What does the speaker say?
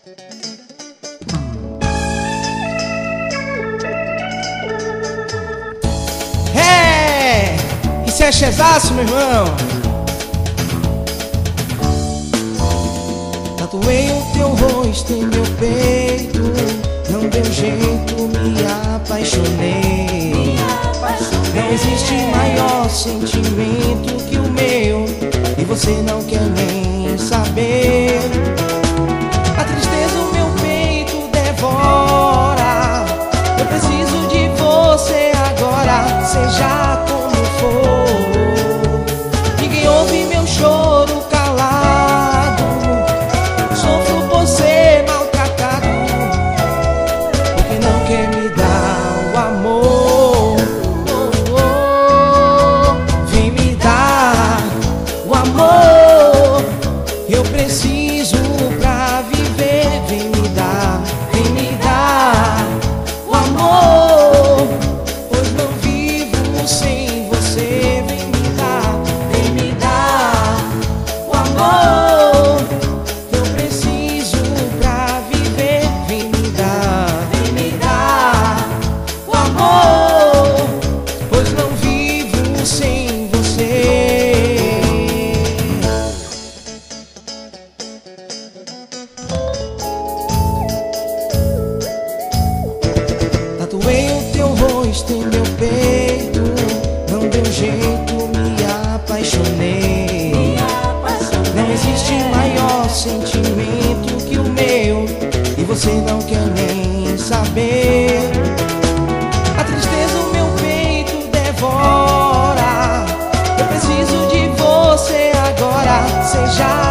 Isso é chezaço, meu irmão. Tatuei o teu rosto em meu peito, não deu jeito, me apaixonei. Não existe maior sentimento que o meu, e você não quer nem saber. A tristeza o meu peito devora. Eu preciso de você agora, seja como for. Ninguém ouve meu choro calado. Sofro por ser maltratado, porque não quer me dar o amor. Vem me dar o amor. Eu preciso pra viver. Vem me dar o amor, pois não vivo sem você. Vem me dar o amor. Eu preciso pra viver. Vem me dar o amor, pois não vivo sem você. Tatuei o teu rosto em meu peito, não deu jeito, me apaixonei. Não existe maior sentimento que o meu, e você não quer nem saber. A tristeza o meu peito devora. Eu preciso de você agora, seja